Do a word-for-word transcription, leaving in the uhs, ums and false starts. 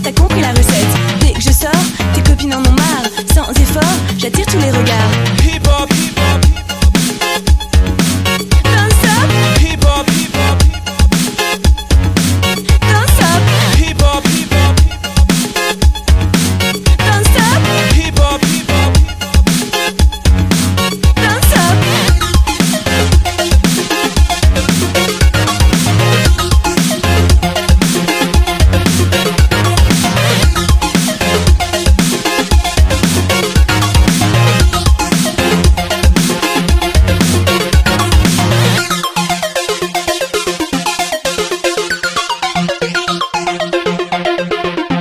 t'as compris la recette. Dès que je sors, tes copines en ont marre. Sans effort, j'attire tous les regards.